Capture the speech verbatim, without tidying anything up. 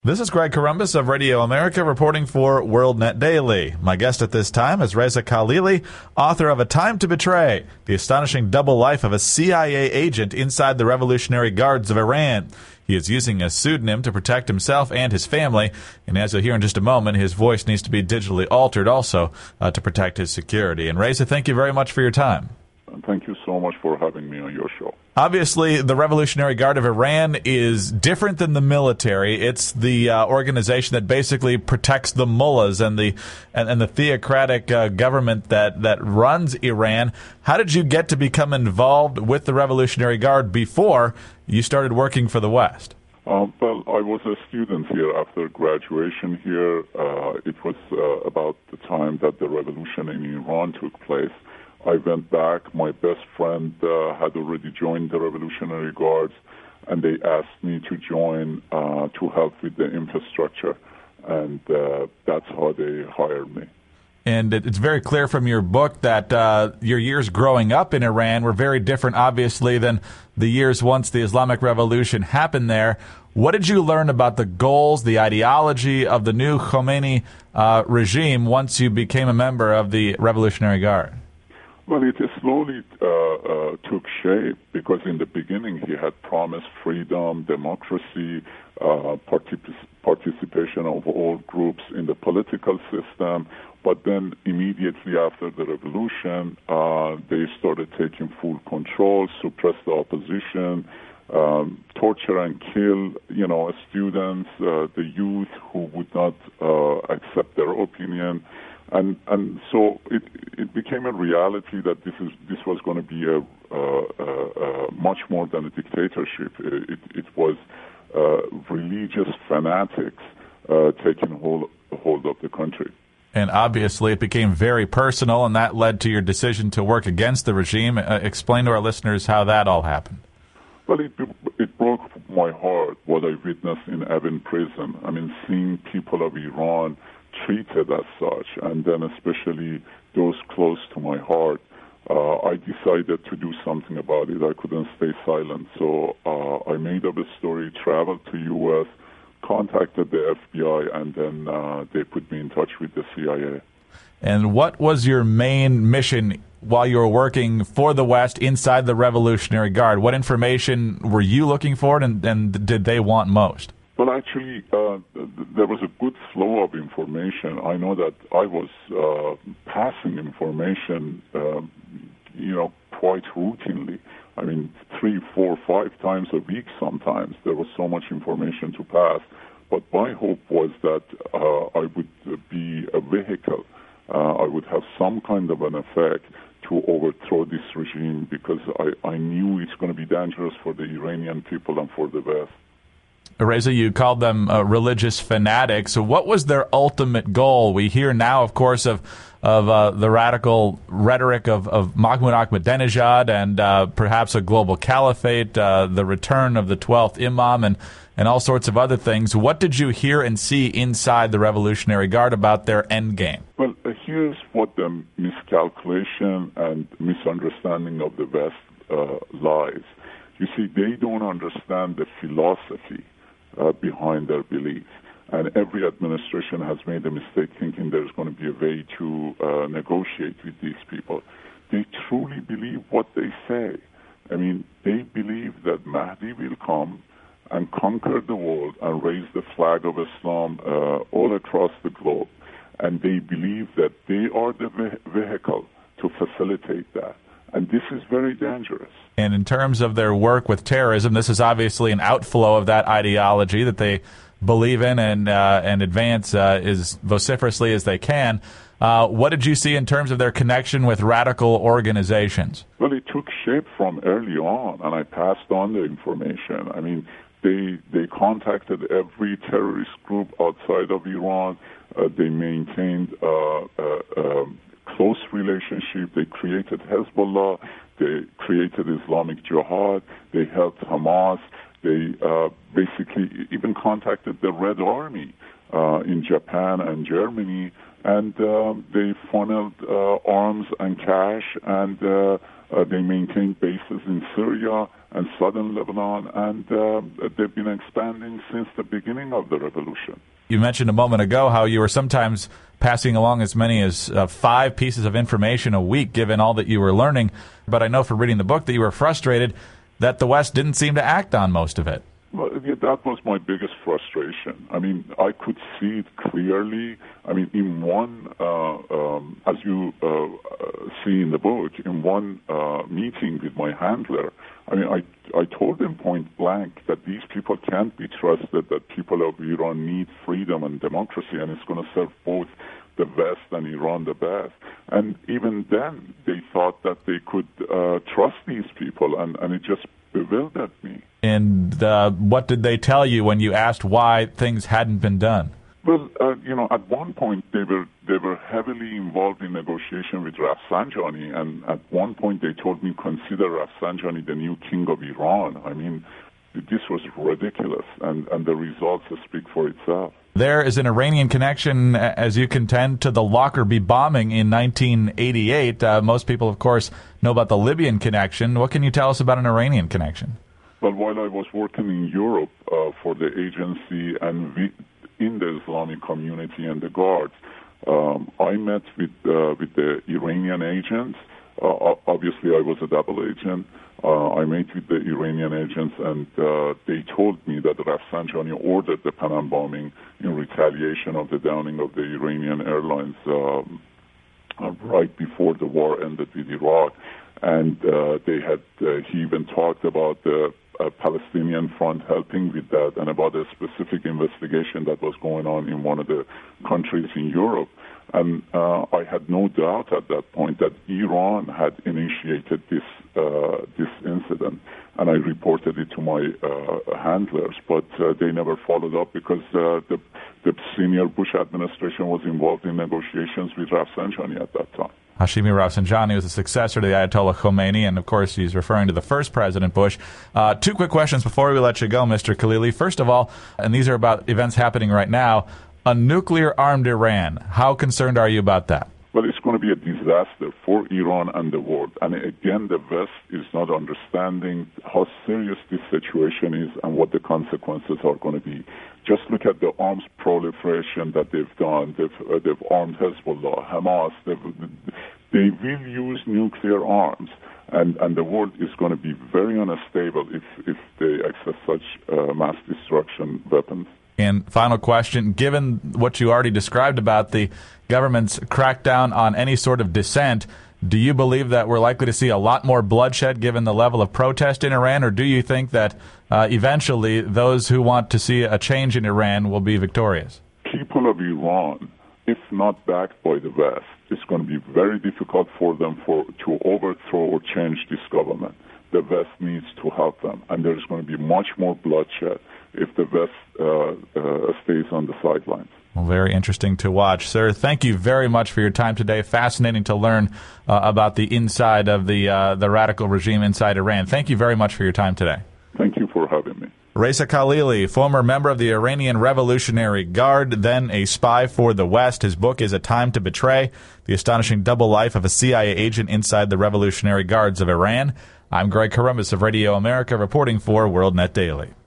This is Greg Corombos of Radio America reporting for WorldNet Daily. My guest at this time is Reza Khalili, author of A Time to Betray, the astonishing double life of a C I A agent inside the Revolutionary Guards of Iran. He is using a pseudonym to protect himself and his family, and as you'll hear in just a moment, his voice needs to be digitally altered also uh, to protect his security. And Reza, thank you very much for your time. Thank you so much for having me on your show. Obviously, the Revolutionary Guard of Iran is different than the military. It's the uh, organization that basically protects the mullahs and the and, and the theocratic uh, government that, that runs Iran. How did you get to become involved with the Revolutionary Guard before you started working for the West? Um, well, I was a student here after graduation here. Uh, it was uh, about the time that the revolution in Iran took place. I went back. My best friend uh, had already joined the Revolutionary Guards, and they asked me to join uh, to help with the infrastructure, and uh, that's how they hired me. And it's very clear from your book that uh, your years growing up in Iran were very different, obviously, than the years once the Islamic Revolution happened there. What did you learn about the goals, the ideology of the new Khomeini uh, regime once you became a member of the Revolutionary Guard? Well, it slowly uh, uh, took shape because in the beginning he had promised freedom, democracy, uh, particip- participation of all groups in the political system. But then immediately after the revolution, uh, they started taking full control, suppress the opposition, um, torture and kill, you know, students, uh, the youth who would not uh, accept their opinion. And and so it it became a reality that this is this was going to be a uh, uh, uh, much more than a dictatorship. It it, it was uh, religious fanatics uh, taking hold hold of the country. And obviously, it became very personal, and that led to your decision to work against the regime. Uh, explain to our listeners how that all happened. Well, it it broke my heart what I witnessed in Evin prison. I mean, seeing people of Iran treated as such, and then especially those close to my heart, uh, I decided to do something about it. I couldn't stay silent, so uh, I made up a story, traveled to U S, contacted the F B I, and then uh, they put me in touch with the C I A. And what was your main mission while you were working for the West inside the Revolutionary Guard? What information were you looking for, and, and did they want most? Well, actually, uh, there was a good flow of information. I know that I was uh, passing information, uh, you know, quite routinely. I mean, three, four, five times a week sometimes. There was so much information to pass. But my hope was that uh, I would be a vehicle. Uh, I would have some kind of an effect to overthrow this regime because I, I knew it's going to be dangerous for the Iranian people and for the West. Reza, you called them uh, religious fanatics. So what was their ultimate goal? We hear now, of course, of of uh, the radical rhetoric of, of Mahmoud Ahmadinejad and uh, perhaps a global caliphate, uh, the return of the twelfth Imam, and, and all sorts of other things. What did you hear and see inside the Revolutionary Guard about their end game? Well, uh, here's what the miscalculation and misunderstanding of the West uh, lies. You see, they don't understand the philosophy Uh, behind their belief. And every administration has made a mistake thinking there's going to be a way to uh, negotiate with these people. They truly believe what they say. I mean, they believe that Mahdi will come and conquer the world and raise the flag of Islam uh, all across the globe. And they believe that they are the ve- vehicle to facilitate that. And this is very dangerous. And in terms of their work with terrorism, this is obviously an outflow of that ideology that they believe in and uh, and advance uh, as vociferously as they can. Uh, what did you see in terms of their connection with radical organizations? Well, it took shape from early on, and I passed on the information. I mean, they they contacted every terrorist group outside of Iran. Uh, they maintained uh, uh, um, close relationship. They created Hezbollah. They created Islamic Jihad. They helped Hamas. They uh, basically even contacted the Red Army uh, in Japan and Germany, and uh, they funneled uh, arms and cash, and uh, uh, they maintained bases in Syria and southern Lebanon, and uh, they've been expanding since the beginning of the revolution. You mentioned a moment ago how you were sometimes passing along as many as uh, five pieces of information a week, given all that you were learning. But I know from reading the book that you were frustrated that the West didn't seem to act on most of it. Well, yeah, that was my biggest frustration. I mean, I could see it clearly. I mean, in one, uh, um, as you uh, uh, see in the book, in one uh, meeting with my handler, I mean, I, I told him point blank that these people can't be trusted, that people of Iran need freedom and democracy, and it's going to serve both the West and Iran the best. And even then, they thought that they could uh, trust these people, and, and it just bewildered me. And uh, what did they tell you when you asked why things hadn't been done? Well, uh, you know, at one point they were they were heavily involved in negotiation with Rafsanjani, and at one point they told me consider Rafsanjani the new king of Iran. I mean, this was ridiculous, and, and the results speak for itself. There is an Iranian connection, as you contend, to the Lockerbie bombing in nineteen eighty-eight. Uh, most people, of course, know about the Libyan connection. What can you tell us about an Iranian connection? Well, while I was working in Europe uh, for the agency and we, in the Islamic community and the guards, um, I met with uh, with the Iranian agents. Uh, obviously, I was a double agent. Uh, I met with the Iranian agents, and uh, they told me that Rafsanjani ordered the Panam bombing in retaliation of the downing of the Iranian airlines um, uh, right before the war ended with Iraq. And uh, they had uh, he even talked about the uh, Palestinian Front helping with that, and about a specific investigation that was going on in one of the countries in Europe. And uh, I had no doubt at that point that Iran had initiated this uh, this incident, and I reported it to my uh, handlers, but uh, they never followed up because uh, the, the senior Bush administration was involved in negotiations with Rafsanjani at that time. Hashemi Rafsanjani was the successor to the Ayatollah Khomeini, and of course he's referring to the first President Bush. Uh, two quick questions before we let you go, Mister Khalili. First of all, and these are about events happening right now, a nuclear-armed Iran. How concerned are you about that? Well, it's going to be a disaster for Iran and the world. And again, the West is not understanding how serious this situation is and what the consequences are going to be. Just look at the arms proliferation that they've done. They've, uh, they've armed Hezbollah, Hamas. They've, they will use nuclear arms. And, and the world is going to be very unstable if, if they access such uh, mass destruction weapons. And final question, given what you already described about the government's crackdown on any sort of dissent, do you believe that we're likely to see a lot more bloodshed given the level of protest in Iran, or do you think that uh, eventually those who want to see a change in Iran will be victorious? People of Iran, if not backed by the West, it's going to be very difficult for them for to overthrow or change this government. The West needs to help them, and there's going to be much more bloodshed if the West uh, uh, stays on the sidelines. Well, very interesting to watch. Sir, thank you very much for your time today. Fascinating to learn uh, about the inside of the uh, the radical regime inside Iran. Thank you very much for your time today. Thank you for having me. Reza Khalili, former member of the Iranian Revolutionary Guard, then a spy for the West. His book is A Time to Betray, The Astonishing Double Life of a C I A Agent Inside the Revolutionary Guards of Iran. I'm Greg Corombos of Radio America, reporting for WorldNet Daily.